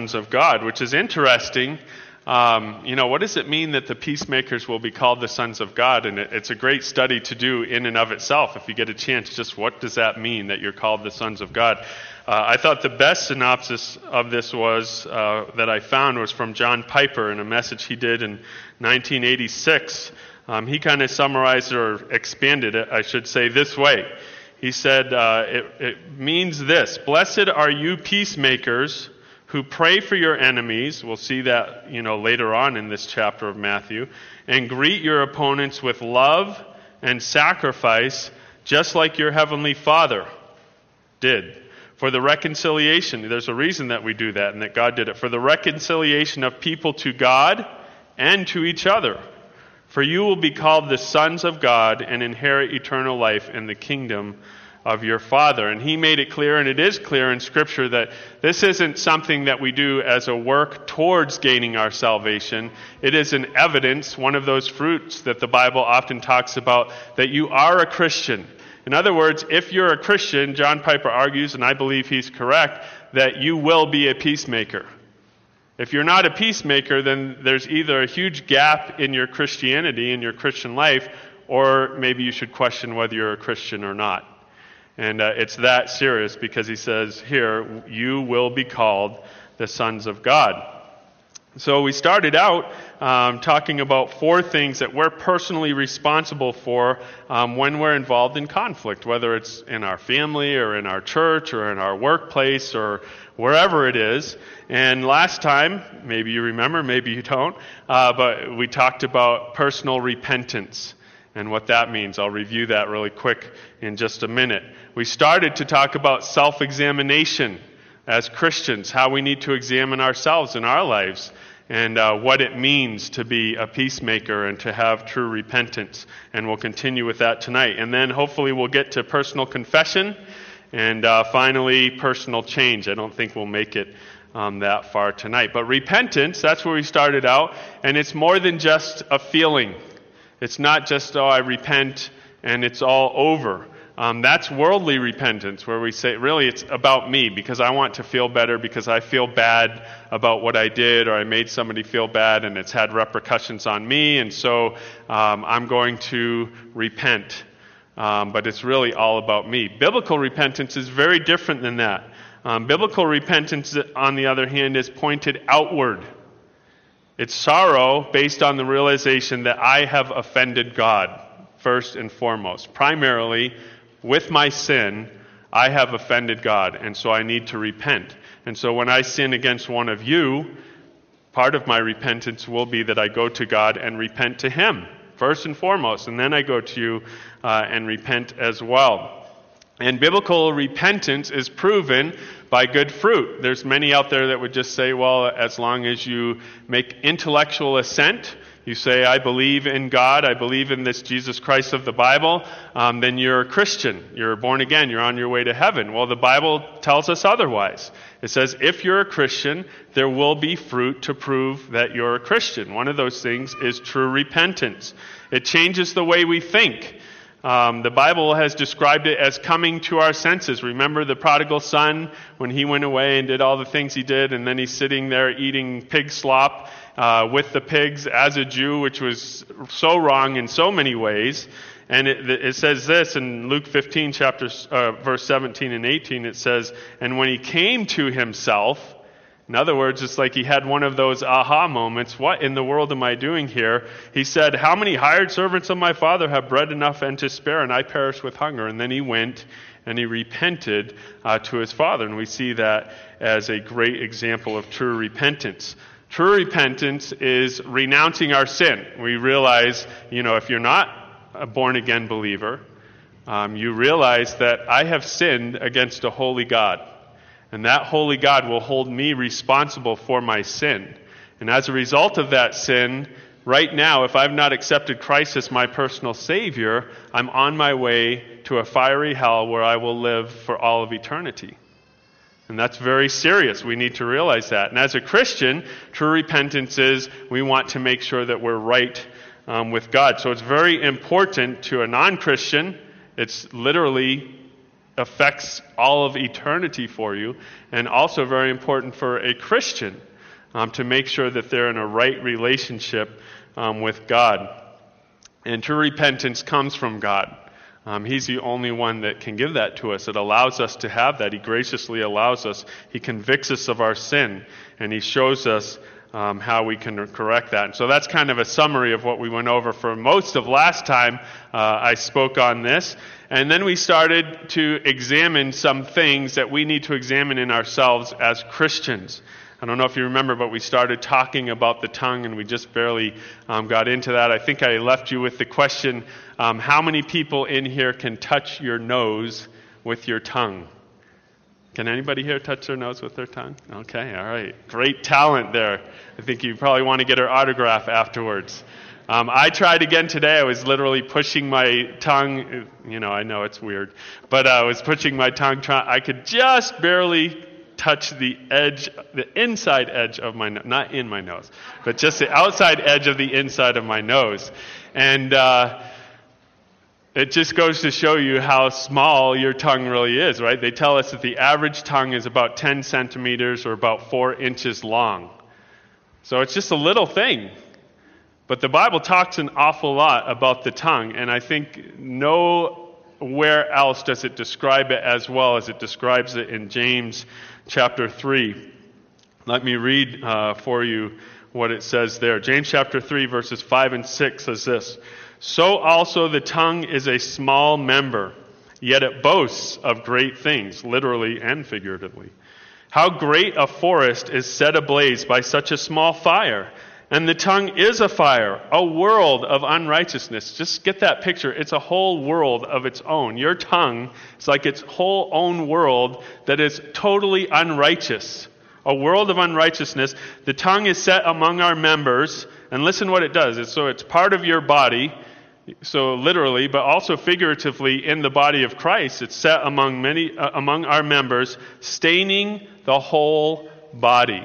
sons of God, which is interesting. What does it mean that the peacemakers will be called the sons of God? And it's a great study to do in and of itself. If you get a chance, just what does that mean that you're called the sons of God? I thought the best synopsis of this that I found was from John Piper in a message he did in 1986. He kind of summarized or expanded it, I should say, this way. He said, it means this: blessed are you peacemakers who pray for your enemies. We'll see that, later on in this chapter of Matthew. And greet your opponents with love and sacrifice, just like your heavenly Father did. For the reconciliation, there's a reason that we do that and that God did it. For the reconciliation of people to God and to each other. For you will be called the sons of God and inherit eternal life in the kingdom of your Father. And he made it clear, and it is clear in Scripture, that this isn't something that we do as a work towards gaining our salvation. It is an evidence, one of those fruits that the Bible often talks about, that you are a Christian. In other words, if you're a Christian, John Piper argues, and I believe he's correct, that you will be a peacemaker. If you're not a peacemaker, then there's either a huge gap in your Christianity, in your Christian life, or maybe you should question whether you're a Christian or not. And it's that serious, because he says here, you will be called the sons of God. So we started out talking about 4 things that we're personally responsible for when we're involved in conflict, whether it's in our family or in our church or in our workplace or wherever it is. And last time, maybe you remember, maybe you don't, but we talked about personal repentance and what that means. I'll review that really quick in just a minute. We started to talk about self-examination as Christians, how we need to examine ourselves in our lives, and what it means to be a peacemaker and to have true repentance. And we'll continue with that tonight. And then hopefully we'll get to personal confession, and finally personal change. I don't think we'll make it that far tonight. But repentance, that's where we started out, and it's more than just a feeling. It's not just, I repent and it's all over. That's worldly repentance, where we say, really, it's about me, because I want to feel better, because I feel bad about what I did, or I made somebody feel bad, and it's had repercussions on me, and so I'm going to repent. But it's really all about me. Biblical repentance is very different than that. Biblical repentance, on the other hand, is pointed outward. It's sorrow based on the realization that I have offended God, first and foremost. Primarily, with my sin, I have offended God, and so I need to repent. And so when I sin against one of you, part of my repentance will be that I go to God and repent to Him, first and foremost, and then I go to you and repent as well. And biblical repentance is proven by good fruit. There's many out there that would just say, well, as long as you make intellectual assent, you say, I believe in God, I believe in this Jesus Christ of the Bible, then you're a Christian. You're born again. You're on your way to heaven. Well, the Bible tells us otherwise. It says, if you're a Christian, there will be fruit to prove that you're a Christian. One of those things is true repentance. It changes the way we think. The Bible has described it as coming to our senses. Remember the prodigal son, when he went away and did all the things he did, and then he's sitting there eating pig slop with the pigs as a Jew, which was so wrong in so many ways. And it says this in Luke 15, verse 17 and 18. It says, and when he came to himself, in other words, it's like he had one of those aha moments. What in the world am I doing here? He said, how many hired servants of my father have bread enough and to spare, and I perish with hunger? And then he went and he repented to his father. And we see that as a great example of true repentance. True repentance is renouncing our sin. We realize, if you're not a born-again believer, you realize that I have sinned against a holy God. And that holy God will hold me responsible for my sin. And as a result of that sin, right now, if I've not accepted Christ as my personal Savior, I'm on my way to a fiery hell where I will live for all of eternity. And that's very serious. We need to realize that. And as a Christian, true repentance is we want to make sure that we're right with God. So it's very important to a non-Christian. It's literally affects all of eternity for you, and also very important for a Christian to make sure that they're in a right relationship with God. And true repentance comes from God. He's the only one that can give that to us. It allows us to have that. He graciously allows us. He convicts us of our sin, and He shows us how we can correct that. And so that's kind of a summary of what we went over for most of last time I spoke on this. And then we started to examine some things that we need to examine in ourselves as Christians. I don't know if you remember, but we started talking about the tongue, and we just barely got into that. I think I left you with the question, how many people in here can touch your nose with your tongue? Can anybody here touch their nose with their tongue? Okay, all right. Great talent there. I think you probably want to get her autograph afterwards. I tried again today. I was literally pushing my tongue. I know it's weird, but I was pushing my tongue. I could just barely touch the inside edge of my nose, not in my nose, but just the outside edge of the inside of my nose. And it just goes to show you how small your tongue really is, right? They tell us that the average tongue is about 10 centimeters or about 4 inches long. So it's just a little thing. But the Bible talks an awful lot about the tongue, and I think nowhere else does it describe it as well as it describes it in James chapter 3. Let me read for you what it says there. James chapter 3, verses 5 and 6 says this: "So also the tongue is a small member, yet it boasts of great things," literally and figuratively. "How great a forest is set ablaze by such a small fire! And the tongue is a fire, a world of unrighteousness." Just get that picture. It's a whole world of its own. Your tongue is like its whole own world that is totally unrighteous. A world of unrighteousness. The tongue is set among our members. And listen what it does. It's part of your body. So literally, but also figuratively in the body of Christ. It's set among our members, staining the whole body.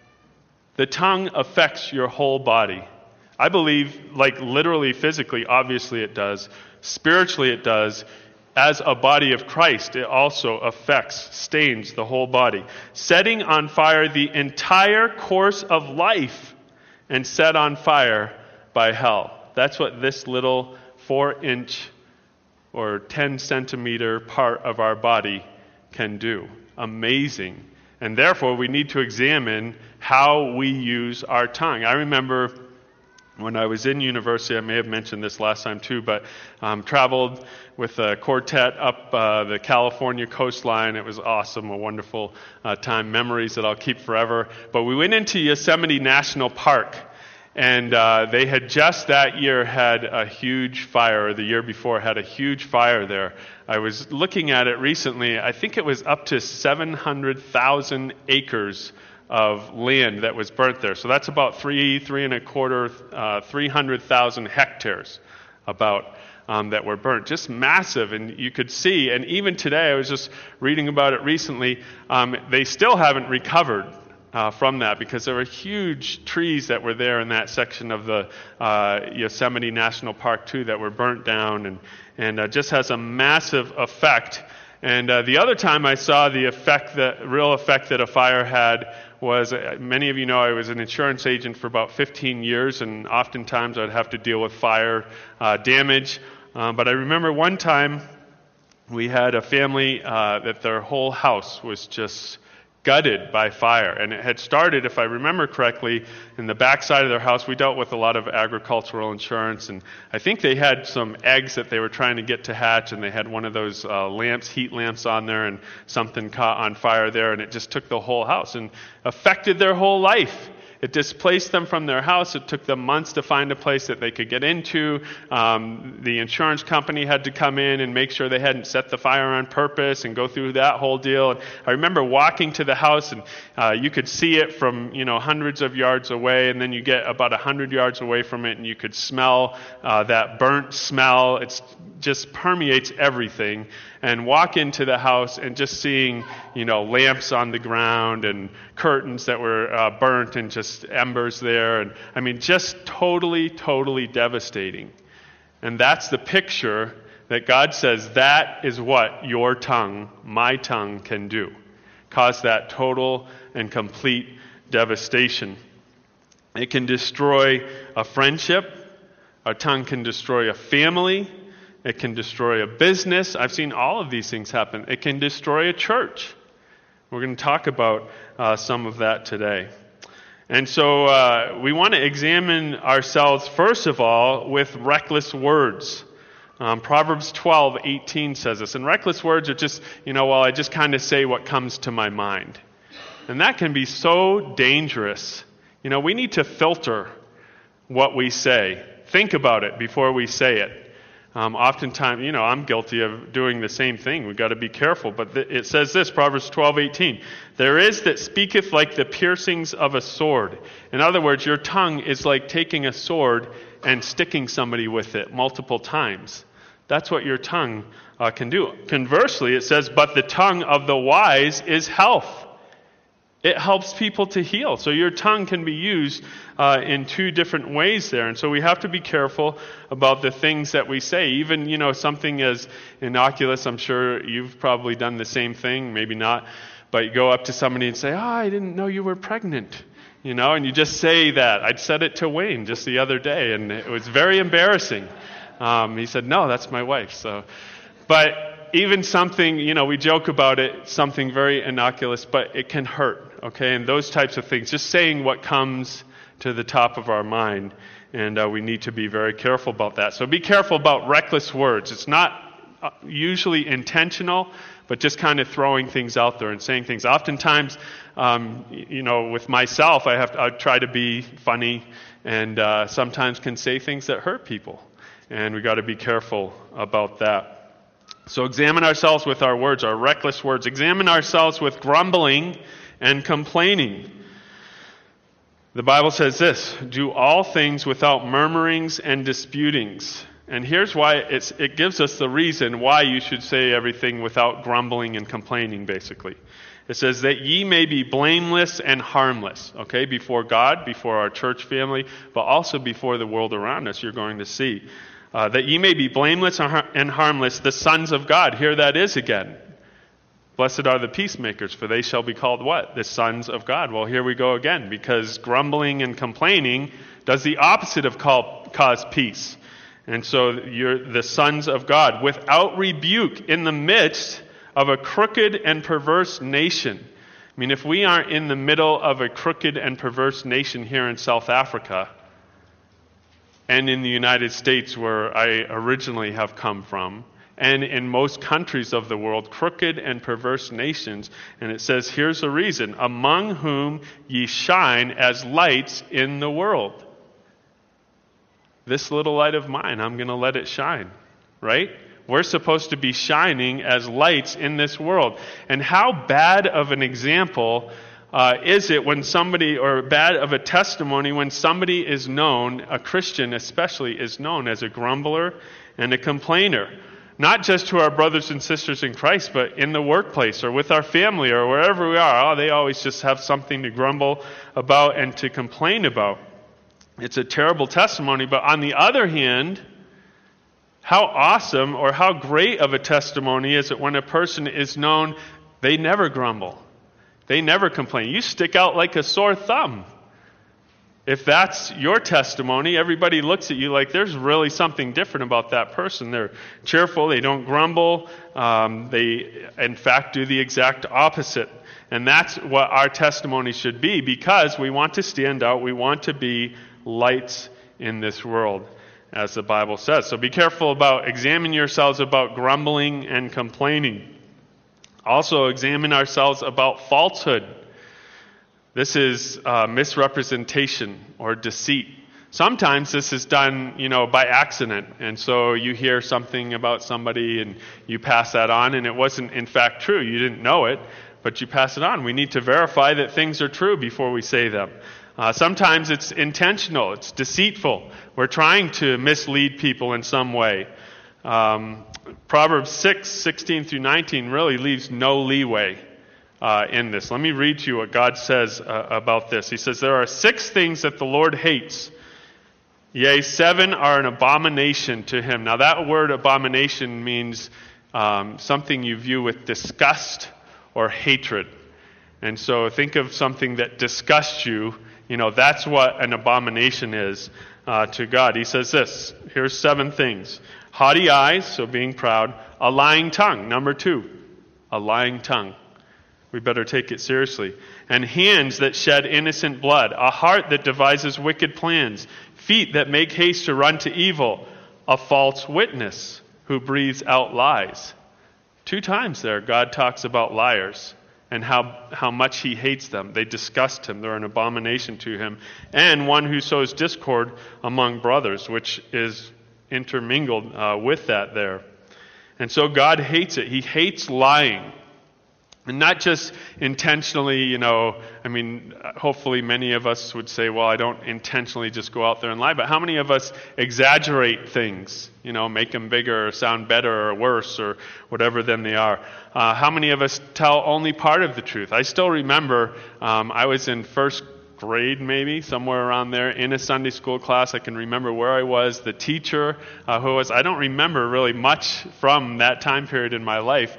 The tongue affects your whole body. I believe, like literally, physically, obviously it does. Spiritually it does. As a body of Christ, it also affects, stains the whole body. Setting on fire the entire course of life and set on fire by hell. That's what this little 4-inch or 10-centimeter part of our body can do. Amazing. And therefore, we need to examine how we use our tongue. I remember when I was in university, I may have mentioned this last time too, but traveled with a quartet up the California coastline. It was awesome, a wonderful time, memories that I'll keep forever. But we went into Yosemite National Park, and they had just that year had a huge fire, or the year before had a huge fire there. I was looking at it recently. I think it was up to 700,000 acres of land that was burnt there. So that's about 300,000 hectares about that were burnt. Just massive. And you could see, and even today, I was just reading about it recently, they still haven't recovered from that, because there were huge trees that were there in that section of the Yosemite National Park too that were burnt down, and just has a massive effect. And the other time I saw the real effect that a fire had was, many of you know I was an insurance agent for about 15 years, and oftentimes I'd have to deal with fire damage. But I remember one time we had a family that their whole house was just gutted by fire. And it had started, if I remember correctly, in the backside of their house. We dealt with a lot of agricultural insurance, and I think they had some eggs that they were trying to get to hatch, and they had one of those heat lamps on there, and something caught on fire there, and it just took the whole house and affected their whole life. It displaced them from their house. It took them months to find a place that they could get into. The insurance company had to come in and make sure they hadn't set the fire on purpose and go through that whole deal. And I remember walking to the house, and you could see it from hundreds of yards away, and then you get about 100 yards away from it, and you could smell that burnt smell. It just permeates everything. And walk into the house and just seeing, lamps on the ground and curtains that were burnt and just embers there. And I mean, just totally, totally devastating. And that's the picture that God says that is what your tongue, my tongue, can do. Cause that total and complete devastation. It can destroy a friendship. Our tongue can destroy a family. It can destroy a business. I've seen all of these things happen. It can destroy a church. We're going to talk about some of that today. And so we want to examine ourselves, first of all, with reckless words. Proverbs 12:18 says this. And reckless words are just, I just kind of say what comes to my mind. And that can be so dangerous. We need to filter what we say. Think about it before we say it. Oftentimes, I'm guilty of doing the same thing. We've got to be careful. But it says this, Proverbs 12:18. There is that speaketh like the piercings of a sword. In other words, your tongue is like taking a sword and sticking somebody with it multiple times. That's what your tongue can do. Conversely, it says, but the tongue of the wise is health. It helps people to heal. So your tongue can be used in two different ways there. And so we have to be careful about the things that we say. Even, something as innocuous, I'm sure you've probably done the same thing, maybe not. But you go up to somebody and say, I didn't know you were pregnant. And you just say that. I said it to Wayne just the other day, and it was very embarrassing. He said, no, that's my wife. But even something, we joke about it, something very innocuous, but it can hurt. Okay, and those types of things, just saying what comes to the top of our mind, and we need to be very careful about that. So be careful about reckless words. It's not usually intentional, but just kind of throwing things out there and saying things. Oftentimes, with myself, I try to be funny, and sometimes can say things that hurt people, and we got to be careful about that. So examine ourselves with our words, our reckless words. Examine ourselves with grumbling and complaining. The Bible says this, do all things without murmurings and disputings. And here's why it gives us the reason why you should say everything without grumbling and complaining, basically. It says that ye may be blameless and harmless, okay, before God, before our church family, but also before the world around us, you're going to see. That ye may be blameless and harmless, the sons of God. Here that is again. Blessed are the peacemakers, for they shall be called what? The sons of God. Well, here we go again, because grumbling and complaining does the opposite of cause peace. And so you're the sons of God, without rebuke in the midst of a crooked and perverse nation. I mean, if we aren't in the middle of a crooked and perverse nation here in South Africa, and in the United States where I originally have come from, and in most countries of the world, crooked and perverse nations. And it says, here's the reason, among whom ye shine as lights in the world. This little light of mine, I'm going to let it shine, right? We're supposed to be shining as lights in this world. And how bad of an example is it when somebody, or bad of a testimony when somebody is known, a Christian especially, is known as a grumbler and a complainer? Not just to our brothers and sisters in Christ, but in the workplace or with our family or wherever we are. They always just have something to grumble about and to complain about. It's a terrible testimony, but on the other hand, how awesome or how great of a testimony is it when a person is known, they never grumble. They never complain. You stick out like a sore thumb. If that's your testimony, everybody looks at you like there's really something different about that person. They're cheerful, they don't grumble, they in fact do the exact opposite. And that's what our testimony should be, because we want to stand out, we want to be lights in this world, as the Bible says. So be careful about, examine yourselves about grumbling and complaining. Also examine ourselves about falsehood. This is misrepresentation or deceit. Sometimes this is done, by accident. And so you hear something about somebody and you pass that on, and it wasn't in fact true. You didn't know it, but you pass it on. We need to verify that things are true before we say them. Sometimes it's intentional. It's deceitful. We're trying to mislead people in some way. Proverbs 6:16-19 really leaves no leeway in this. Let me read to you what God says about this. He says, there are 6 things that the Lord hates. Yea, 7 are an abomination to him. Now that word abomination means something you view with disgust or hatred. And so think of something that disgusts you. That's what an abomination is to God. He says this. Here's 7 things. Haughty eyes, so being proud. A lying tongue, number 2. A lying tongue. We better take it seriously. And hands that shed innocent blood. A heart that devises wicked plans. Feet that make haste to run to evil. A false witness who breathes out lies. 2 times there, God talks about liars and how much he hates them. They disgust him. They're an abomination to him. And one who sows discord among brothers, which is intermingled with that there. And so God hates it. He hates lying. And not just intentionally, hopefully many of us would say, well, I don't intentionally just go out there and lie. But how many of us exaggerate things, make them bigger or sound better or worse or whatever than they are? How many of us tell only part of the truth? I still remember I was in first grade, maybe, somewhere around there, in a Sunday school class. I can remember where I was, the teacher who was. I don't remember really much from that time period in my life.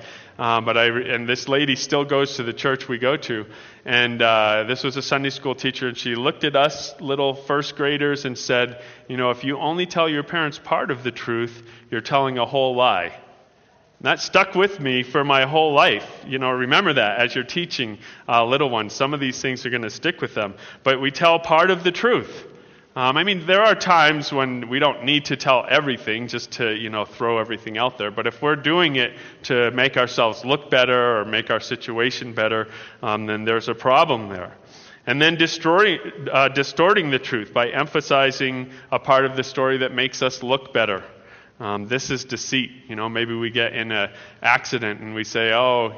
And this lady still goes to the church we go to. And this was a Sunday school teacher, and she looked at us little first graders and said, if you only tell your parents part of the truth, you're telling a whole lie. And that stuck with me for my whole life. Remember that as you're teaching little ones. Some of these things are going to stick with them. But we tell part of the truth. There are times when we don't need to tell everything just to, throw everything out there. But if we're doing it to make ourselves look better or make our situation better, then there's a problem there. And then distorting the truth by emphasizing a part of the story that makes us look better. This is deceit. Maybe we get in an accident and we say,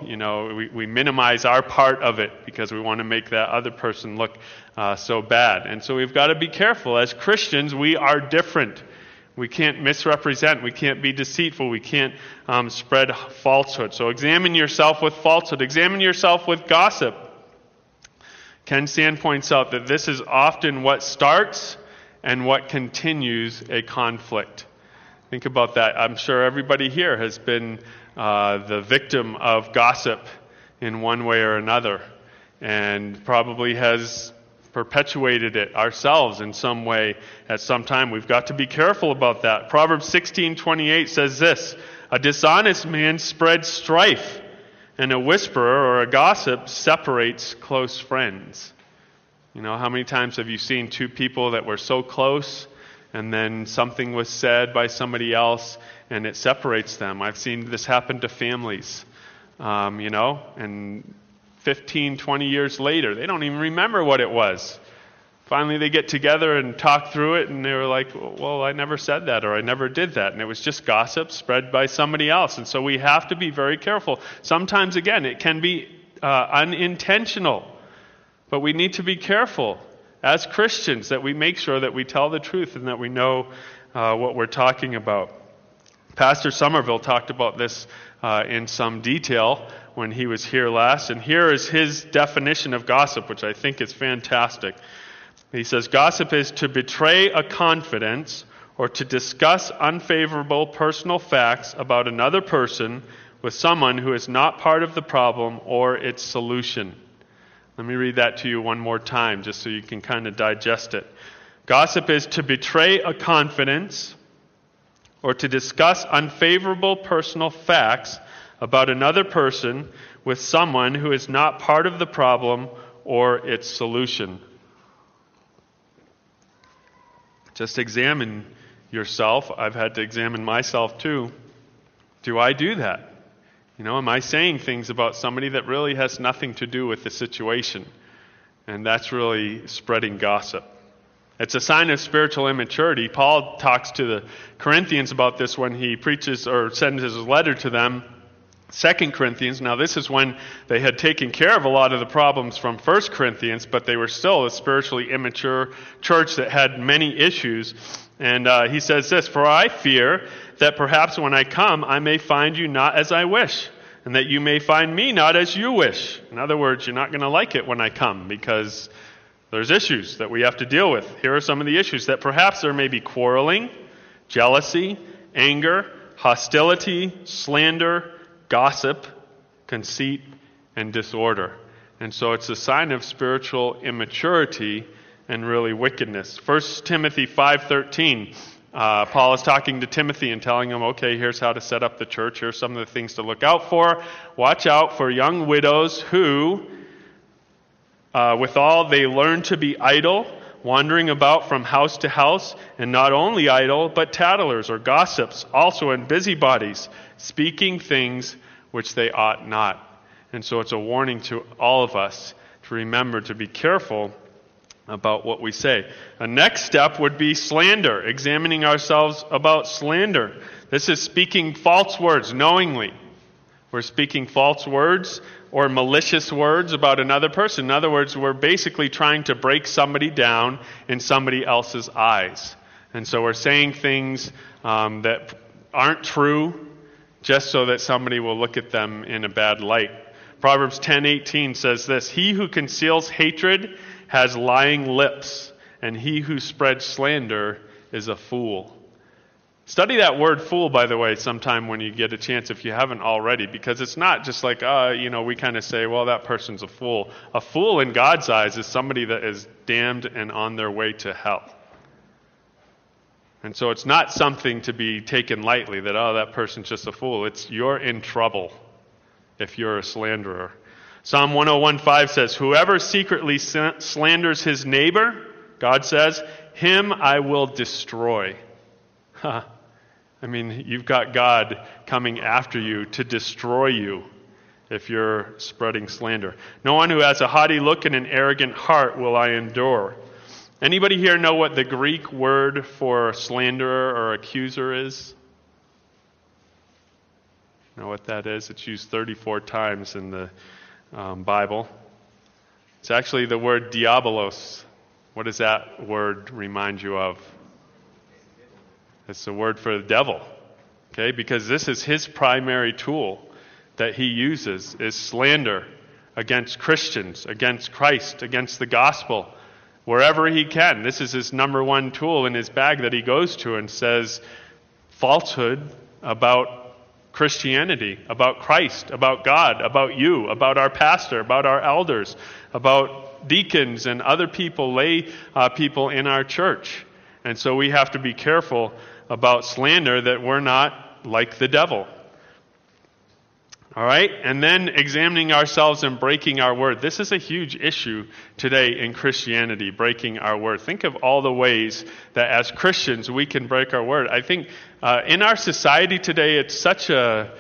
we minimize our part of it because we want to make that other person look so bad. And so we've got to be careful. As Christians, we are different. We can't misrepresent. We can't be deceitful. We can't spread falsehood. So examine yourself with falsehood. Examine yourself with gossip. Ken Sand points out that this is often what starts and what continues a conflict. Think about that. I'm sure everybody here has been the victim of gossip in one way or another, and probably has perpetuated it ourselves in some way at some time. We've got to be careful about that. Proverbs 16:28 says this, a dishonest man spreads strife, and a whisperer or a gossip separates close friends. How many times have you seen 2 people that were so close and then something was said by somebody else and it separates them? I've seen this happen to families, and 15, 20 years later, they don't even remember what it was. Finally, they get together and talk through it, and they were like, well, I never said that, or I never did that. And it was just gossip spread by somebody else. And so we have to be very careful. Sometimes, again, it can be unintentional, but we need to be careful as Christians that we make sure that we tell the truth and that we know what we're talking about. Pastor Somerville talked about this in some detail when he was here last, and here is his definition of gossip, which I think is fantastic. He says, gossip is to betray a confidence or to discuss unfavorable personal facts about another person with someone who is not part of the problem or its solution. Let me read that to you one more time, just so you can kind of digest it. Gossip is to betray a confidence or to discuss unfavorable personal facts about another person with someone who is not part of the problem or its solution. Just examine yourself. I've had to examine myself too. Do I do that? Am I saying things about somebody that really has nothing to do with the situation? And that's really spreading gossip. It's a sign of spiritual immaturity. Paul talks to the Corinthians about this when he preaches or sends his letter to them. 2 Corinthians, now this is when they had taken care of a lot of the problems from 1 Corinthians, but they were still a spiritually immature church that had many issues. And he says this, for I fear that perhaps when I come, I may find you not as I wish, and that you may find me not as you wish. In other words, you're not going to like it when I come, because There's issues that we have to deal with. Here are some of the issues: that perhaps there may be quarreling, jealousy, anger, hostility, slander, gossip, conceit, and disorder. And so it's a sign of spiritual immaturity and really wickedness. 1 Timothy 5:13, Paul is talking to Timothy and telling him, okay, here's how to set up the church. Here's some of the things to look out for. Watch out for young widows who, withal they learn to be idle, wandering about from house to house, and not only idle, but tattlers or gossips, also and busybodies, speaking things which they ought not. And so it's a warning to all of us to remember to be careful about what we say. A next step would be slander, examining ourselves about slander. This is speaking false words knowingly. We're speaking false words or malicious words about another person. In other words, we're basically trying to break somebody down in somebody else's eyes. And so we're saying things that aren't true just so that somebody will look at them in a bad light. Proverbs 10:18 says this: "He who conceals hatred has lying lips, and he who spreads slander is a fool." Study that word fool, by the way, sometime when you get a chance, if you haven't already, because it's not just like, we kind of say, well, that person's a fool. A fool in God's eyes is somebody that is damned and on their way to hell. And so it's not something to be taken lightly that, that person's just a fool. It's you're in trouble if you're a slanderer. Psalm 101:5 says, "Whoever secretly slanders his neighbor," God says, "him I will destroy." I mean, you've got God coming after you to destroy you if you're spreading slander. "No one who has a haughty look and an arrogant heart will I endure." Anybody here know what the Greek word for slanderer or accuser is? Know what that is? It's used 34 times in the Bible. It's actually the word diabolos. What does that word remind you of? It's the word for the devil. Okay, because this is his primary tool that he uses, is slander against Christians, against Christ, against the gospel, wherever he can. This is his number one tool in his bag that he goes to and says falsehood about Christianity, about Christ, about God, about you, about our pastor, about our elders, about deacons and other people, lay people in our church. And so we have to be careful about slander, that we're not like the devil. All right? And then examining ourselves and breaking our word. This is a huge issue today in Christianity, breaking our word. Think of all the ways that as Christians we can break our word. I think in our society today it's such a,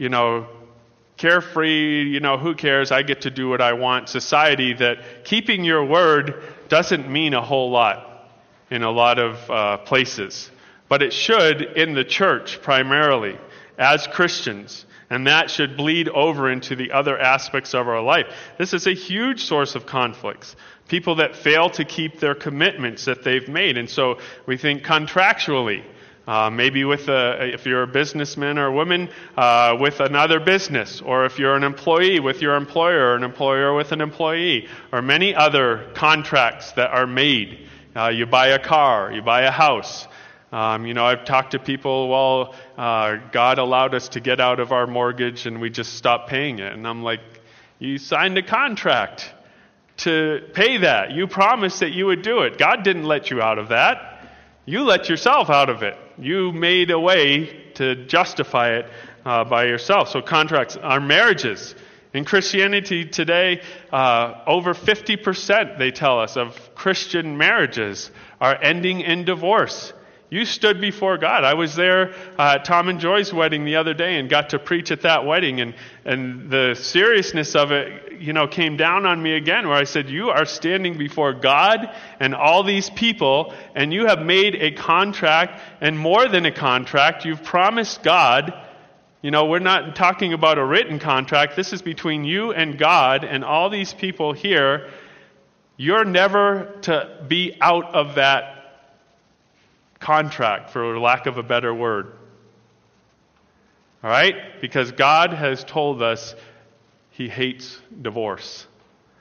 carefree, who cares, I get to do what I want society, that keeping your word doesn't mean a whole lot in a lot of places. But it should in the church primarily, as Christians. And that should bleed over into the other aspects of our life. This is a huge source of conflicts. People that fail to keep their commitments that they've made. And so we think contractually, maybe if you're a businessman or a woman, with another business, or if you're an employee with your employer, or an employer with an employee, or many other contracts that are made. You buy a car, you buy a house. I've talked to people, God allowed us to get out of our mortgage and we just stopped paying it. And I'm like, you signed a contract to pay that. You promised that you would do it. God didn't let you out of that. You let yourself out of it. You made a way to justify it by yourself. So contracts, our marriages. In Christianity today, over 50%, they tell us, of Christian marriages are ending in divorce. You stood before God. I was there at Tom and Joy's wedding the other day and got to preach at that wedding. And the seriousness of it, came down on me again, where I said, you are standing before God and all these people, and you have made a contract, and more than a contract, you've promised God. We're not talking about a written contract. This is between you and God and all these people here. You're never to be out of that contract, for lack of a better word. All right? Because God has told us He hates divorce.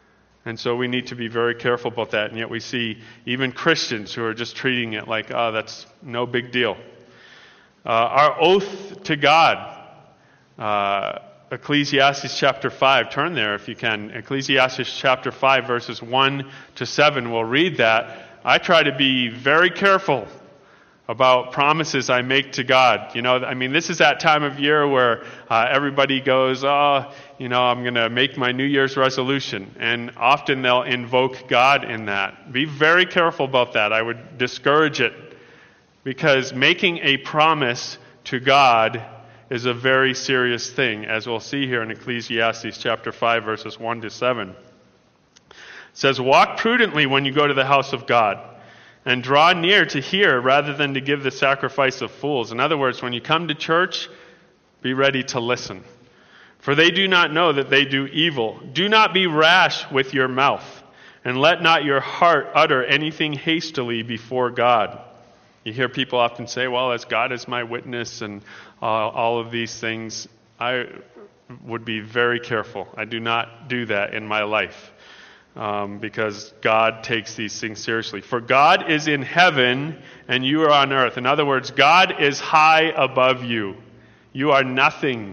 And so we need to be very careful about that. And yet we see even Christians who are just treating it like, oh, that's no big deal. Our oath to God. Ecclesiastes chapter 5. Turn there if you can. Ecclesiastes chapter 5 verses 1 to 7. We'll read that. I try to be very careful about promises I make to God. This is that time of year where everybody goes, I'm going to make my New Year's resolution. And often they'll invoke God in that. Be very careful about that. I would discourage it, because making a promise to God is a very serious thing, as we'll see here in Ecclesiastes chapter 5, verses 1 to 7. It says, "Walk prudently when you go to the house of God, and draw near to hear rather than to give the sacrifice of fools." In other words, when you come to church, be ready to listen. "For they do not know that they do evil. Do not be rash with your mouth, and let not your heart utter anything hastily before God." You hear people often say, well, as God is my witness and all of these things. I would be very careful. I do not do that in my life. Because God takes these things seriously. "For God is in heaven and you are on earth." In other words, God is high above you. You are nothing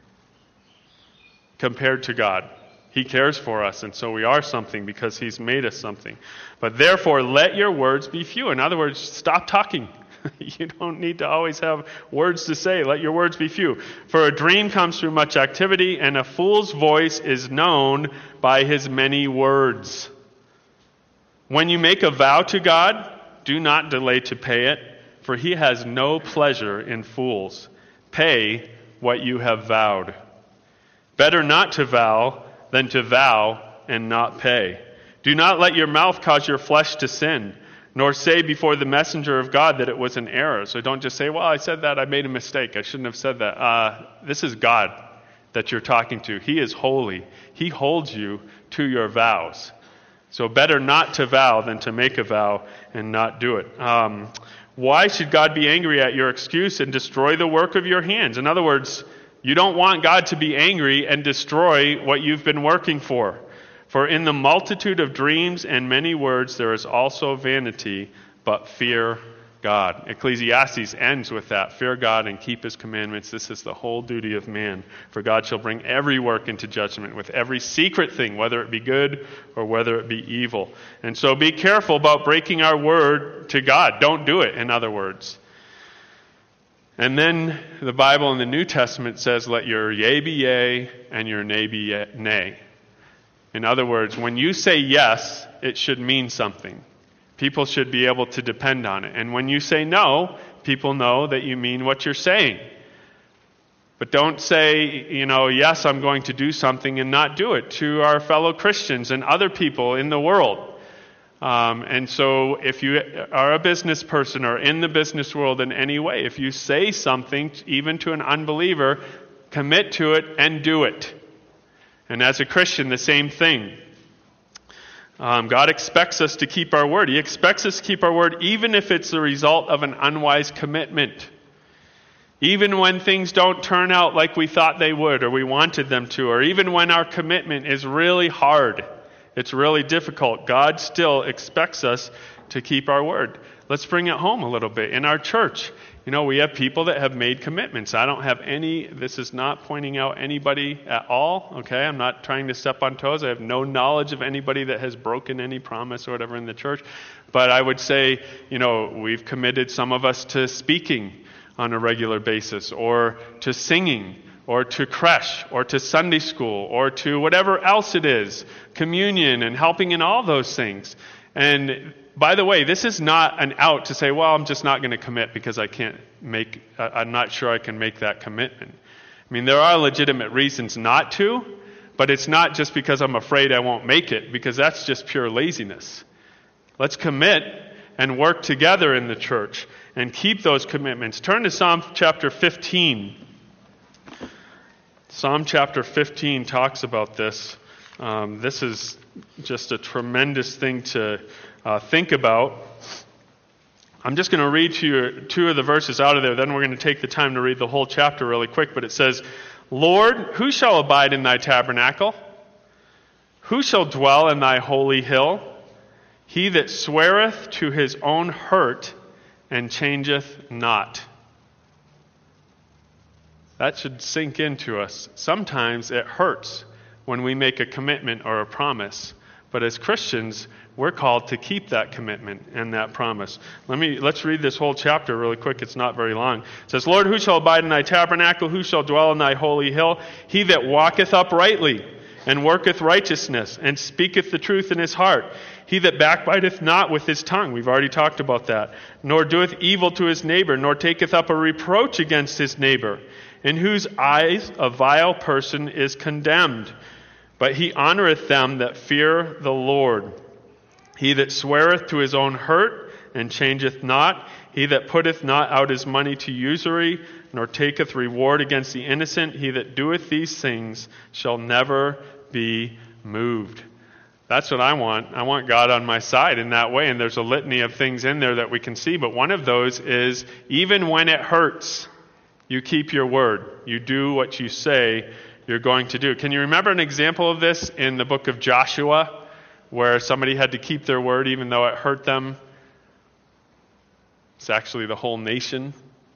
compared to God. He cares for us, and so we are something because He's made us something. "But therefore, let your words be few." In other words, stop talking. You don't need to always have words to say. Let your words be few. "For a dream comes through much activity, and a fool's voice is known by his many words. When you make a vow to God, do not delay to pay it, for He has no pleasure in fools. Pay what you have vowed. Better not to vow than to vow and not pay. Do not let your mouth cause your flesh to sin, nor say before the messenger of God that it was an error." So don't just say, well, I said that, I made a mistake, I shouldn't have said that. This is God that you're talking to. He is holy. He holds you to your vows. So better not to vow than to make a vow and not do it. Why should God be angry at your excuse and destroy the work of your hands? In other words, you don't want God to be angry and destroy what you've been working for. "For in the multitude of dreams and many words there is also vanity, but fear God." Ecclesiastes ends with that. Fear God and keep His commandments. This is the whole duty of man. "For God shall bring every work into judgment with every secret thing, whether it be good or whether it be evil." And so be careful about breaking our word to God. Don't do it, in other words. And then the Bible in the New Testament says, let your yea be yea and your nay be nay. In other words, when you say yes, it should mean something. People should be able to depend on it. And when you say no, people know that you mean what you're saying. But don't say, yes, I'm going to do something and not do it to our fellow Christians and other people in the world. And so if you are a business person or in the business world in any way, if you say something, even to an unbeliever, commit to it and do it. And as a Christian, the same thing. God expects us to keep our word. He expects us to keep our word even if it's the result of an unwise commitment. Even when things don't turn out like we thought they would or we wanted them to, or even when our commitment is really hard. It's really difficult. God still expects us to keep our word. Let's bring it home a little bit. In our church, we have people that have made commitments. I don't have any, this is not pointing out anybody at all, okay? I'm not trying to step on toes. I have no knowledge of anybody that has broken any promise or whatever in the church. But I would say, we've committed some of us to speaking on a regular basis, or to singing, or to creche, or to Sunday school, or to whatever else it is, communion and helping in all those things. And by the way, this is not an out to say, well, I'm just not going to commit because I'm not sure I can make that commitment. There are legitimate reasons not to, but it's not just because I'm afraid I won't make it, because that's just pure laziness. Let's commit and work together in the church and keep those commitments. Turn to Psalm chapter 15. Psalm chapter 15 talks about this. This is just a tremendous thing to think about. I'm just going to read to you 2 of the verses out of there, then we're going to take the time to read the whole chapter really quick. But it says, "Lord, who shall abide in thy tabernacle? Who shall dwell in thy holy hill? He that sweareth to his own hurt and changeth not. That should sink into us. Sometimes it hurts when we make a commitment or a promise. But as Christians, we're called to keep that commitment and that promise. Let's read this whole chapter really quick. It's not very long. It says, Lord, who shall abide in thy tabernacle? Who shall dwell in thy holy hill? He that walketh uprightly and worketh righteousness and speaketh the truth in his heart. He that backbiteth not with his tongue. We've already talked about that. Nor doeth evil to his neighbor, nor taketh up a reproach against his neighbor, in whose eyes a vile person is condemned. But he honoreth them that fear the Lord. He that sweareth to his own hurt and changeth not. He that putteth not out his money to usury, nor taketh reward against the innocent. He that doeth these things shall never be moved. That's what I want. I want God on my side in that way. And there's a litany of things in there that we can see. But one of those is, even when it hurts, you keep your word. You do what you say you're going to do. Can you remember an example of this in the book of Joshua, where somebody had to keep their word even though it hurt them? It's actually the whole nation.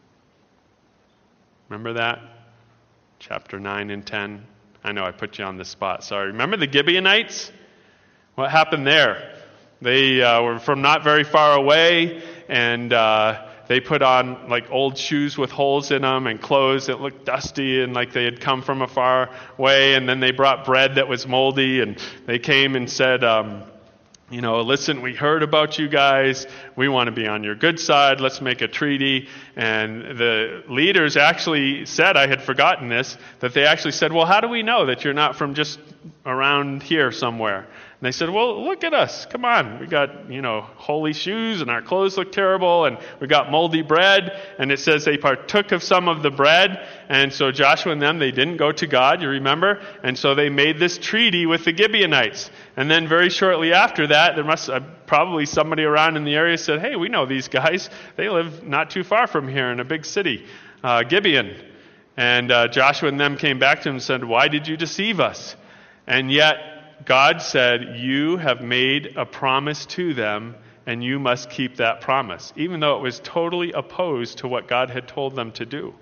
Remember that? Chapter 9 and 10. I know I put you on the spot. Sorry. Remember the Gibeonites? What happened there? They were from not very far away, and they put on like old shoes with holes in them and clothes that looked dusty and like they had come from a far way. And then they brought bread that was moldy, and they came and said, listen, we heard about you guys. We want to be on your good side. Let's make a treaty. And the leaders actually said, I had forgotten this, that they actually said, well, how do we know that you're not from just around here somewhere? And they said, well, look at us. Come on. We got, holy shoes, and our clothes look terrible, and we got moldy bread. And it says they partook of some of the bread. And so Joshua and them, they didn't go to God, you remember? And so they made this treaty with the Gibeonites. And then very shortly after that, there must probably somebody around in the area said, hey, we know these guys. They live not too far from here in a big city, Gibeon. And Joshua and them came back to him and said, why did you deceive us? And yet God said, you have made a promise to them, and you must keep that promise, even though it was totally opposed to what God had told them to do.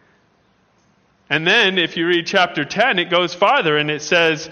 And then, if you read chapter 10, it goes farther, and it says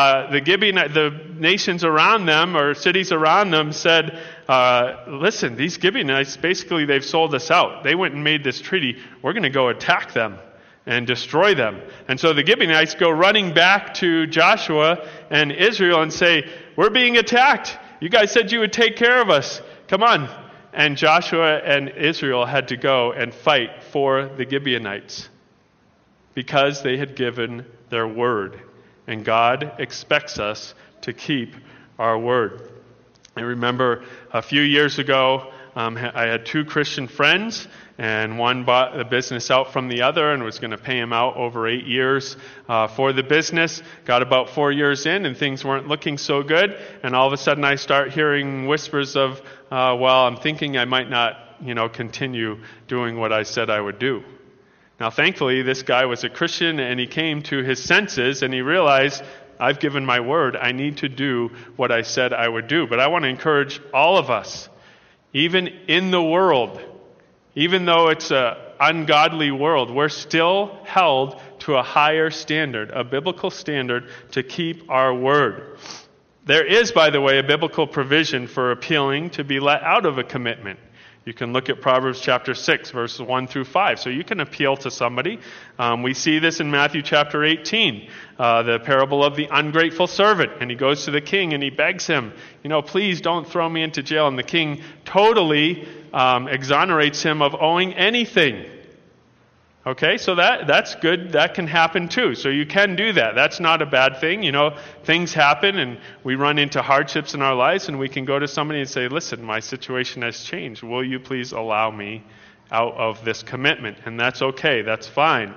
the nations around them, or cities around them, said, listen, these Gibeonites, basically they've sold us out. They went and made this treaty. We're going to go attack them and destroy them. And so the Gibeonites go running back to Joshua and Israel and say, we're being attacked. You guys said you would take care of us. Come on. And Joshua and Israel had to go and fight for the Gibeonites because they had given their word. And God expects us to keep our word. I remember a few years ago, I had two Christian friends, and one bought the business out from the other and was going to pay him out over 8 years for the business. Got about 4 years in, and things weren't looking so good. And all of a sudden I start hearing whispers of, I'm thinking I might not, continue doing what I said I would do. Now, thankfully, this guy was a Christian, and he came to his senses, and he realized, I've given my word. I need to do what I said I would do. But I want to encourage all of us, even in the world, even though it's an ungodly world, we're still held to a higher standard, a biblical standard, to keep our word. There is, by the way, a biblical provision for appealing to be let out of a commitment. You can look at Proverbs chapter 6, verses 1 through 5. So you can appeal to somebody. We see this in Matthew chapter 18, the parable of the ungrateful servant. And he goes to the king and he begs him, please don't throw me into jail. And the king totally exonerates him of owing anything. Okay, so that's good. That can happen too. So you can do that. That's not a bad thing. Things happen and we run into hardships in our lives, and we can go to somebody and say, listen, my situation has changed. Will you please allow me out of this commitment? And that's okay. That's fine.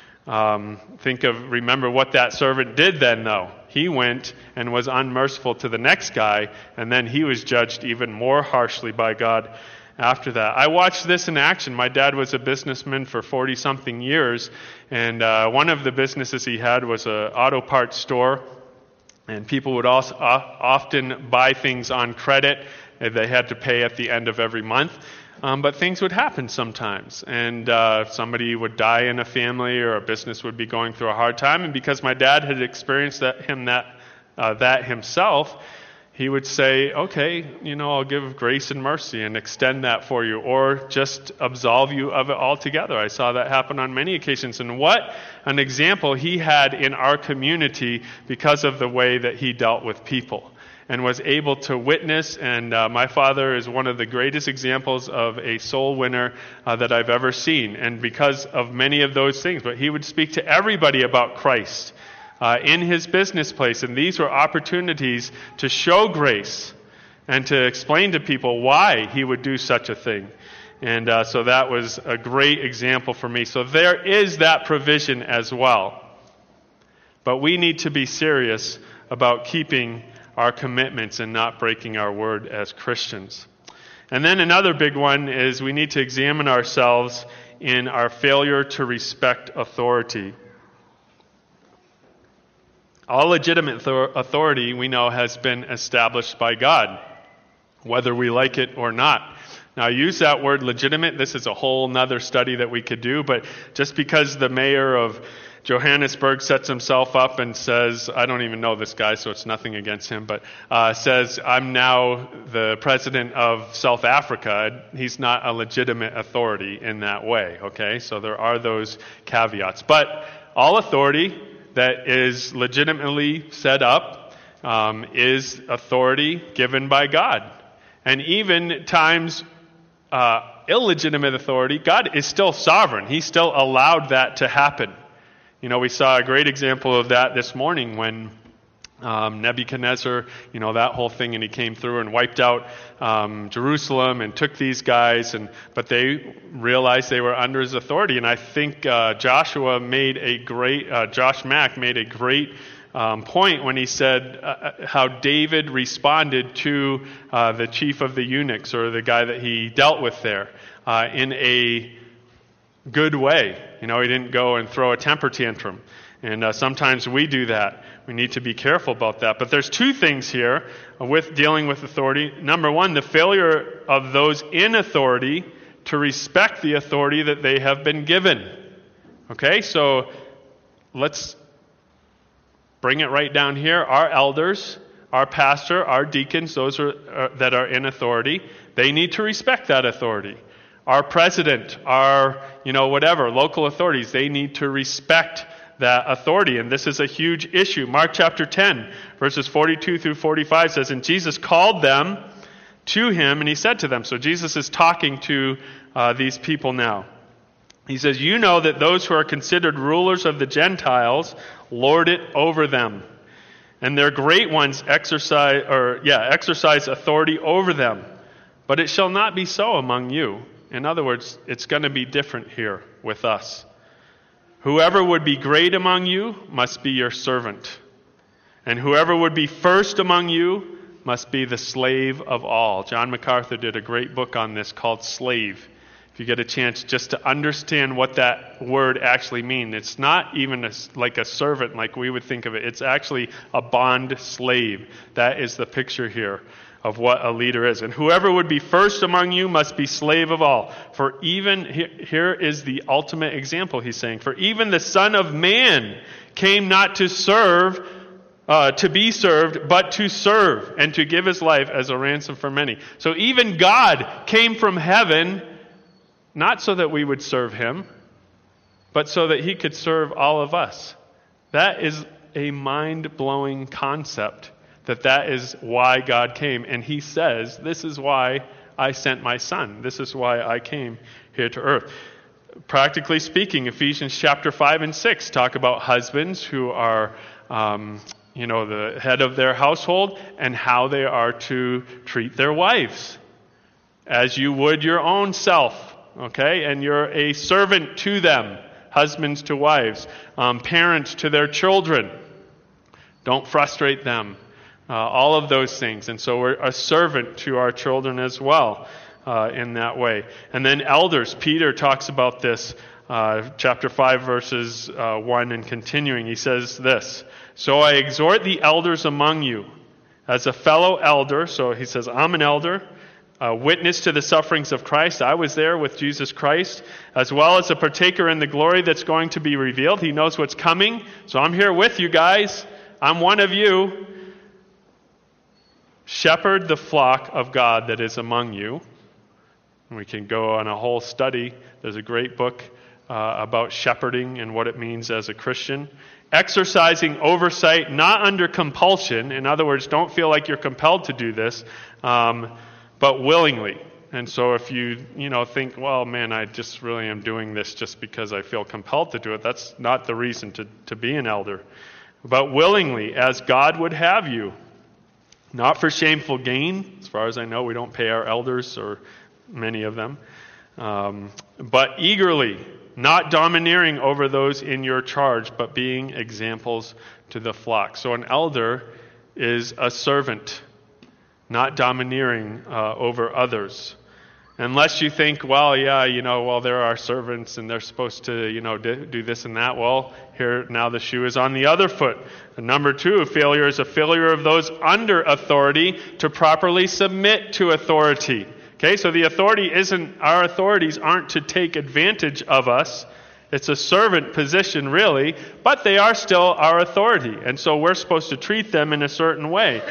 Remember what that servant did then, though. He went and was unmerciful to the next guy, and then he was judged even more harshly by God after that. I watched this in action. My dad was a businessman for 40-something years, and one of the businesses he had was an auto parts store. And people would also often buy things on credit. They had to pay at the end of every month. But things would happen sometimes. And somebody would die in a family, or a business would be going through a hard time. And because my dad had experienced that himself, he would say, okay, I'll give grace and mercy and extend that for you, or just absolve you of it altogether. I saw that happen on many occasions. And what an example he had in our community because of the way that he dealt with people and was able to witness. And my father is one of the greatest examples of a soul winner that I've ever seen. And because of many of those things, but he would speak to everybody about Christ in his business place. And these were opportunities to show grace and to explain to people why he would do such a thing. And so that was a great example for me. So there is that provision as well. But we need to be serious about keeping our commitments and not breaking our word as Christians. And then another big one is we need to examine ourselves in our failure to respect authority. All legitimate authority, we know, has been established by God, whether we like it or not. Now, I use that word legitimate. This is a whole nother study that we could do, but just because the mayor of Johannesburg sets himself up and says, I don't even know this guy, so it's nothing against him, but says, I'm now the president of South Africa, he's not a legitimate authority in that way, okay? So there are those caveats. But all authority that is legitimately set up is authority given by God. And even times illegitimate authority, God is still sovereign. He still allowed that to happen. We saw a great example of that this morning when Nebuchadnezzar, that whole thing, and he came through and wiped out Jerusalem and took these guys, but they realized they were under his authority. And I think Josh Mack made a great point when he said how David responded to the chief of the eunuchs, or the guy that he dealt with there, in a good way. He didn't go and throw a temper tantrum. And sometimes we do that. We need to be careful about that. But there's two things here with dealing with authority. Number one, the failure of those in authority to respect the authority that they have been given. Okay, so let's bring it right down here. Our elders, our pastor, our deacons, those that are in authority, they need to respect that authority. Our president, our, local authorities, they need to respect that authority. And this is a huge issue. Mark chapter 10, verses 42 through 45 says, and Jesus called them to him, and he said to them, so Jesus is talking to these people now. He says, you know that those who are considered rulers of the Gentiles lord it over them, and their great ones exercise authority over them. But it shall not be so among you. In other words, it's going to be different here with us. Whoever would be great among you must be your servant. And whoever would be first among you must be the slave of all. John MacArthur did a great book on this called Slave. If you get a chance just to understand what that word actually means. It's not even like a servant like we would think of it. It's actually a bond slave. That is the picture here of what a leader is. And whoever would be first among you must be slave of all. For even, here is the ultimate example, he's saying, for even the Son of Man came not to serve, to be served, but to serve, and to give his life as a ransom for many. So even God came from heaven, not so that we would serve him, but so that he could serve all of us. That is a mind-blowing concept. That is why God came. And he says, this is why I sent my son. This is why I came here to earth. Practically speaking, Ephesians chapter 5 and 6 talk about husbands who are, the head of their household and how they are to treat their wives as you would your own self. Okay? And you're a servant to them, husbands to wives, parents to their children. Don't frustrate them. All of those things. And so we're a servant to our children as well in that way. And then elders, Peter talks about this, chapter 5, verses 1 and continuing. He says this, So I exhort the elders among you as a fellow elder. So he says, I'm an elder, a witness to the sufferings of Christ. I was there with Jesus Christ, as well as a partaker in the glory that's going to be revealed. He knows what's coming. So I'm here with you guys. I'm one of you. Shepherd the flock of God that is among you. And we can go on a whole study. There's a great book about shepherding and what it means as a Christian. Exercising oversight, not under compulsion. In other words, don't feel like you're compelled to do this, but willingly. And so if you think, well, man, I just really am doing this just because I feel compelled to do it, that's not the reason to be an elder. But willingly, as God would have you. Not for shameful gain. As far as I know, we don't pay our elders, or many of them. But eagerly, not domineering over those in your charge, but being examples to the flock. So an elder is a servant, not domineering over others. Unless you think, well, there are servants and they're supposed to, do this and that. Well, here now the shoe is on the other foot. And number 2, failure is a failure of those under authority to properly submit to authority. Okay, so our authorities aren't to take advantage of us. It's a servant position, really, but they are still our authority. And so we're supposed to treat them in a certain way.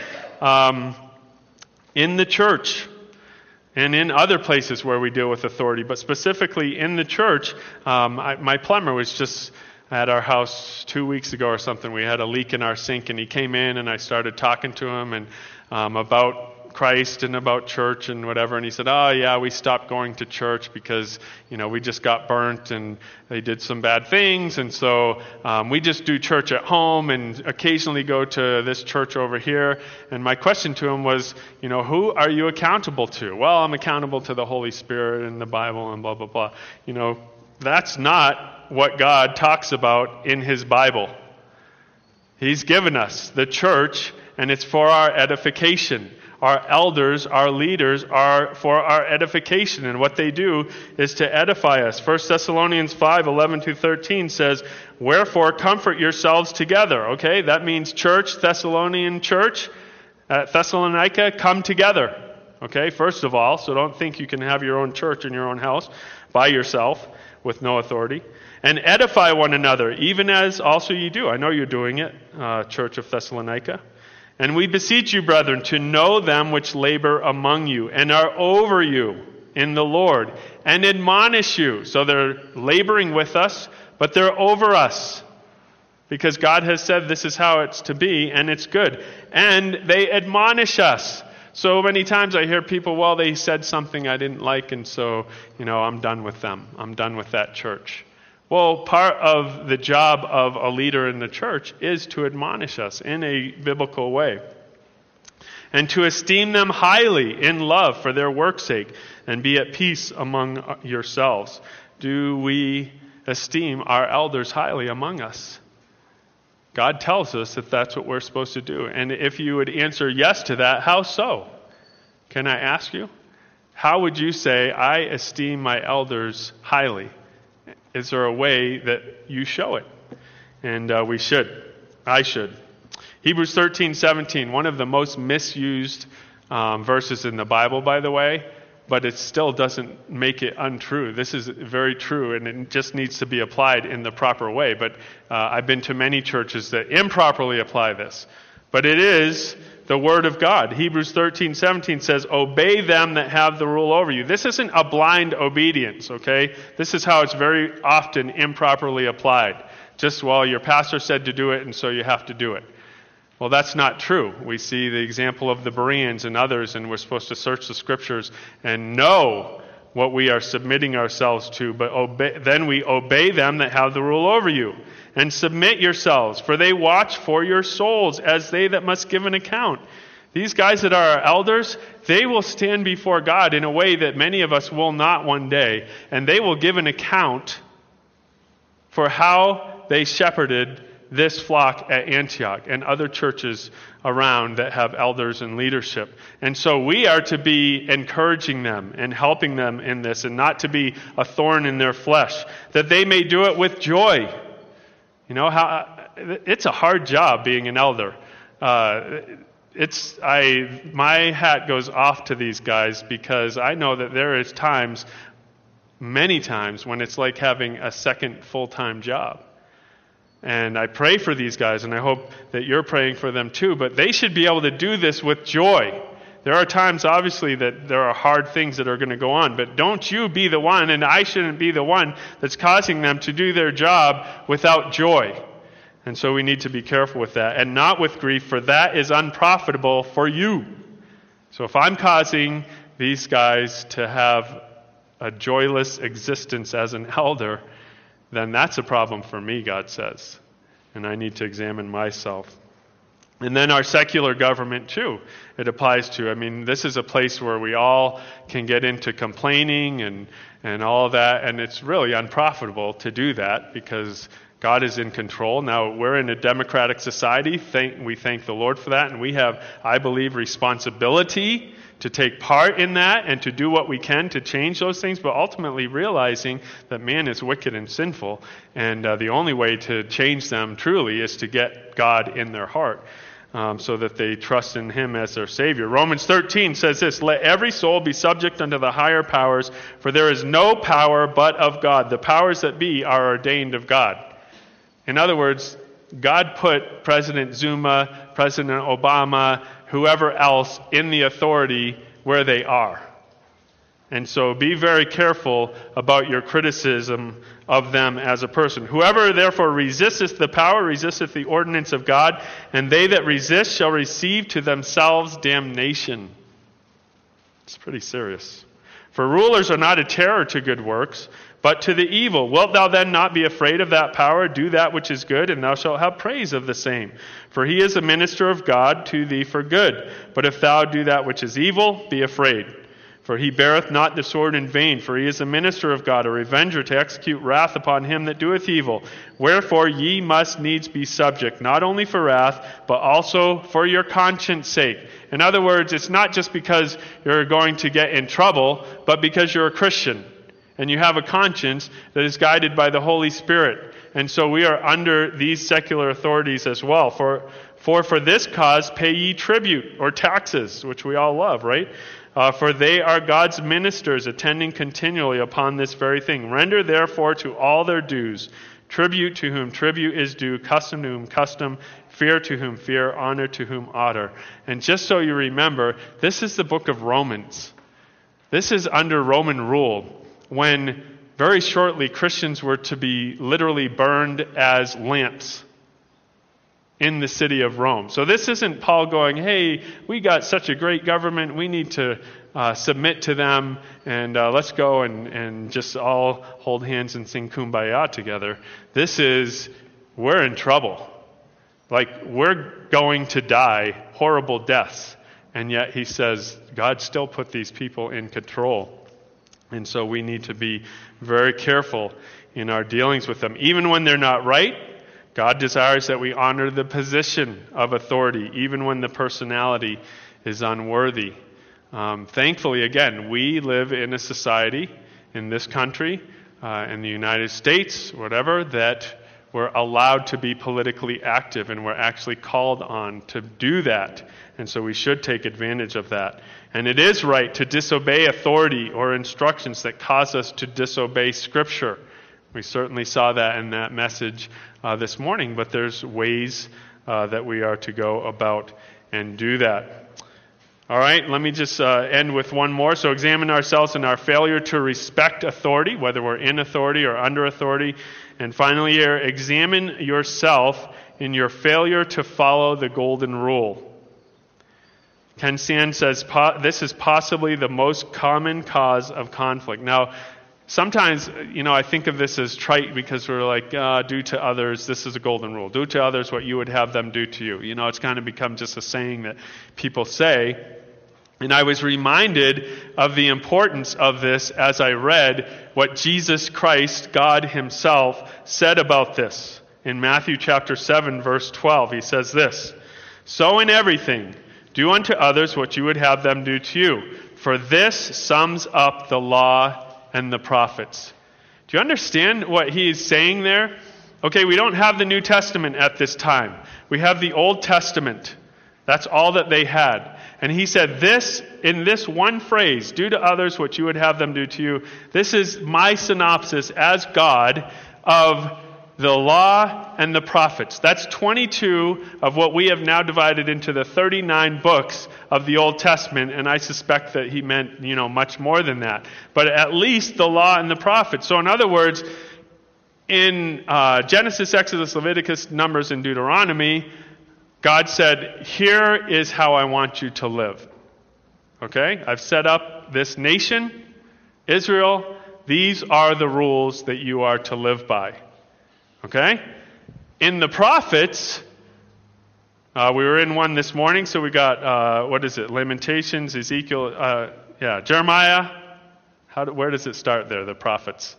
In the church, and in other places where we deal with authority, but specifically in the church, my plumber was just at our house 2 weeks ago or something. We had a leak in our sink, and he came in, and I started talking to him and about Christ and about church and whatever, and he said, oh yeah, we stopped going to church because we just got burnt and they did some bad things, and so we just do church at home and occasionally go to this church over here. And my question to him was, who are you accountable to? Well, I'm accountable to the Holy Spirit and the Bible and blah blah blah. That's not what God talks about in His Bible. He's given us the church, and it's for our edification. Our elders, our leaders, are for our edification, and what they do is to edify us. 1 Thessalonians 5:11-13 says, wherefore comfort yourselves together. Okay, that means church, Thessalonian church, at Thessalonica, come together. Okay, first of all, so don't think you can have your own church in your own house by yourself with no authority. And edify one another, even as also you do. I know you're doing it, Church of Thessalonica. And we beseech you, brethren, to know them which labor among you and are over you in the Lord, and admonish you. So they're laboring with us, but they're over us, because God has said this is how it's to be, and it's good. And they admonish us. So many times I hear people, well, they said something I didn't like, and so, I'm done with them. I'm done with that church. Well, part of the job of a leader in the church is to admonish us in a biblical way, and to esteem them highly in love for their work's sake, and be at peace among yourselves. Do we esteem our elders highly among us? God tells us that that's what we're supposed to do. And if you would answer yes to that, how so? Can I ask you? How would you say, I esteem my elders highly? Is there a way that you show it? And we should. I should. Hebrews 13:17, one of the most misused verses in the Bible, by the way, but it still doesn't make it untrue. This is very true, and it just needs to be applied in the proper way. But I've been to many churches that improperly apply this. But it is the Word of God. Hebrews 13:17 says, obey them that have the rule over you. This isn't a blind obedience, okay? This is how it's very often improperly applied. Just, well, your pastor said to do it, and so you have to do it. Well, that's not true. We see the example of the Bereans and others, and we're supposed to search the Scriptures and know what we are submitting ourselves to, but then we obey them that have the rule over you. And submit yourselves, for they watch for your souls as they that must give an account. These guys that are our elders, they will stand before God in a way that many of us will not one day, and they will give an account for how they shepherded this flock at Antioch and other churches around that have elders and leadership. And so we are to be encouraging them and helping them in this, and not to be a thorn in their flesh, that they may do it with joy. How it's a hard job being an elder. My hat goes off to these guys because I know that there is times, many times, when it's like having a second full-time job. And I pray for these guys, and I hope that you're praying for them too, but they should be able to do this with joy. There are times, obviously, that there are hard things that are going to go on, but don't you be the one, and I shouldn't be the one that's causing them to do their job without joy. And so we need to be careful with that, and not with grief, for that is unprofitable for you. So if I'm causing these guys to have a joyless existence as an elder, then that's a problem for me, God says. And I need to examine myself. And then our secular government, too, it applies to. I mean, this is a place where we all can get into complaining and all of that, and it's really unprofitable to do that because God is in control. Now, we're in a democratic society. We thank the Lord for that, and we have, I believe, responsibility to take part in that and to do what we can to change those things, but ultimately realizing that man is wicked and sinful, and the only way to change them truly is to get God in their heart. So that they trust in Him as their Savior. Romans 13 says this, "Let every soul be subject unto the higher powers, for there is no power but of God. The powers that be are ordained of God." In other words, God put President Zuma, President Obama, whoever else in the authority where they are. And so be very careful about your criticism of them as a person. "Whoever therefore resisteth the power resisteth the ordinance of God, and they that resist shall receive to themselves damnation." It's pretty serious. "For rulers are not a terror to good works, but to the evil. Wilt thou then not be afraid of that power? Do that which is good, and thou shalt have praise of the same. For he is a minister of God to thee for good. But if thou do that which is evil, be afraid. For he beareth not the sword in vain, for he is a minister of God, a revenger to execute wrath upon him that doeth evil. Wherefore ye must needs be subject, not only for wrath, but also for your conscience sake." In other words, it's not just because you're going to get in trouble, but because you're a Christian, and you have a conscience that is guided by the Holy Spirit. And so we are under these secular authorities as well. For this cause pay ye tribute, or taxes, which we all love, right? For they are God's ministers, attending continually upon this very thing. "Render therefore to all their dues, tribute to whom tribute is due, custom to whom custom, fear to whom fear, honor to whom honor." And just so you remember, this is the book of Romans. This is under Roman rule, when very shortly Christians were to be literally burned as lamps in the city of Rome. So this isn't Paul going, "Hey, we got such a great government, we need to submit to them, and let's go and just all hold hands and sing Kumbaya together." This is, we're in trouble. Like, we're going to die horrible deaths. And yet he says, God still put these people in control. And so we need to be very careful in our dealings with them. Even when they're not right, God desires that we honor the position of authority, even when the personality is unworthy. Thankfully, again, we live in a society, in this country, in the United States, whatever, that we're allowed to be politically active, and we're actually called on to do that. And so we should take advantage of that. And it is right to disobey authority or instructions that cause us to disobey Scripture. We certainly saw that in that message this morning, but there's ways that we are to go about and do that. All right, let me just end with one more. So examine ourselves in our failure to respect authority, whether we're in authority or under authority. And finally here, examine yourself in your failure to follow the golden rule. Ken Sand says this is possibly the most common cause of conflict. Now, sometimes, I think of this as trite because we're like, do to others, this is a golden rule. Do to others what you would have them do to you. It's kind of become just a saying that people say. And I was reminded of the importance of this as I read what Jesus Christ, God Himself, said about this. In Matthew chapter 7, verse 12, He says this, "So in everything, do unto others what you would have them do to you. For this sums up the law and the prophets." Do you understand what He is saying there? Okay, we don't have the New Testament at this time. We have the Old Testament. That's all that they had. And he said this, in this one phrase, do to others what you would have them do to you. This is my synopsis as God of the law and the prophets. That's 22 of what we have now divided into the 39 books of the Old Testament, and I suspect that he meant, much more than that. But at least the law and the prophets. So in other words, in Genesis, Exodus, Leviticus, Numbers, and Deuteronomy, God said, here is how I want you to live. Okay? I've set up this nation, Israel. These are the rules that you are to live by. Okay? In the prophets, we were in one this morning, so we got, Lamentations, Ezekiel, Jeremiah. Where does it start there, the prophets?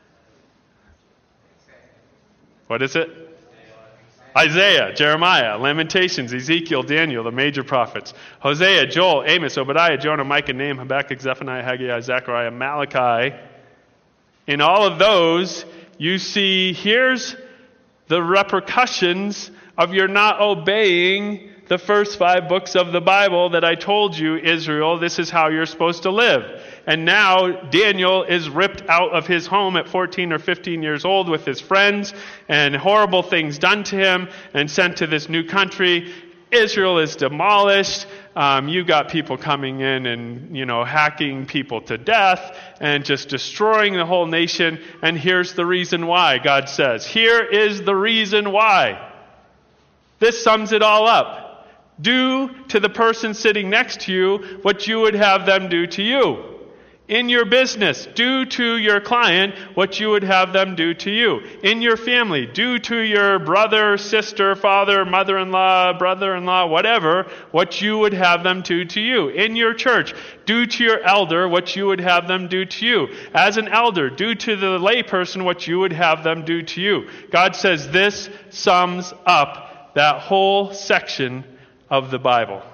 What is it? Isaiah, Jeremiah, Lamentations, Ezekiel, Daniel, the major prophets. Hosea, Joel, Amos, Obadiah, Jonah, Micah, Nahum, Habakkuk, Zephaniah, Haggai, Zechariah, Malachi. In all of those, you see, here's the repercussions of your not obeying the first 5 books of the Bible that I told you, Israel, this is how you're supposed to live. And now Daniel is ripped out of his home at 14 or 15 years old with his friends, and horrible things done to him, and sent to this new country. Israel is demolished. You got people coming in and, hacking people to death and just destroying the whole nation. And here's the reason why, God says. Here is the reason why. This sums it all up. Do to the person sitting next to you what you would have them do to you. In your business, do to your client what you would have them do to you. In your family, do to your brother, sister, father, mother-in-law, brother-in-law, whatever, what you would have them do to you. In your church, do to your elder what you would have them do to you. As an elder, do to the layperson what you would have them do to you. God says this sums up that whole section of the Bible.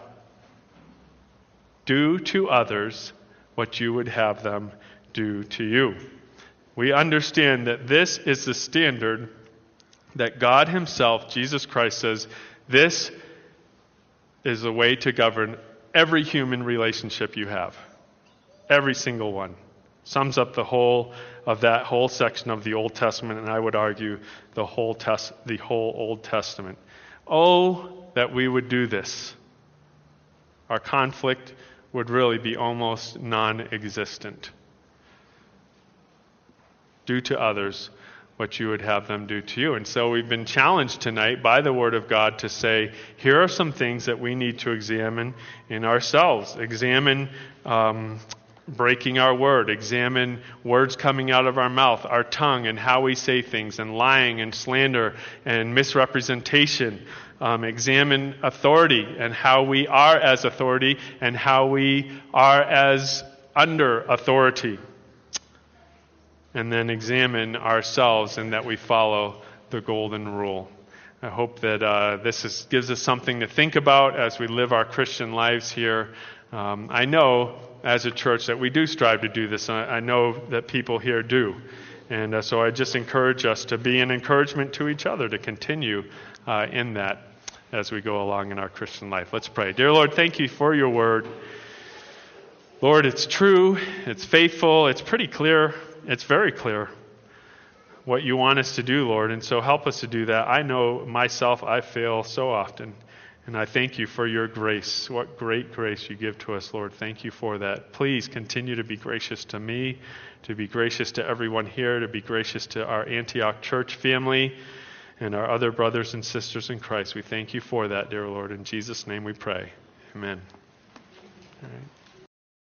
Do to others what you would have them do to you. We understand that this is the standard that God himself, Jesus Christ, says, this is the way to govern every human relationship you have. Every single one. Sums up the whole of that whole section of the Old Testament, and I would argue the whole Old Testament. Oh, that we would do this. Our conflict would really be almost non-existent. Do to others what you would have them do to you. And so we've been challenged tonight by the Word of God to say, here are some things that we need to examine in ourselves. Examine breaking our word. Examine words coming out of our mouth, our tongue, and how we say things, and lying and slander and misrepresentation. Examine authority and how we are as authority and how we are as under authority. And then examine ourselves and that we follow the golden rule. I hope that this gives us something to think about as we live our Christian lives here. I know as a church that we do strive to do this. I know that people here do. And so I just encourage us to be an encouragement to each other to continue in that as we go along in our Christian life. Let's pray. Dear Lord, thank you for your word. Lord, it's true, it's faithful, it's pretty clear, it's very clear what you want us to do, Lord, and so help us to do that. I know myself, I fail so often, and I thank you for your grace. What great grace you give to us, Lord. Thank you for that. Please continue to be gracious to me, to be gracious to everyone here, to be gracious to our Antioch church family, and our other brothers and sisters in Christ. We thank you for that, dear Lord. In Jesus' name we pray. Amen. All right.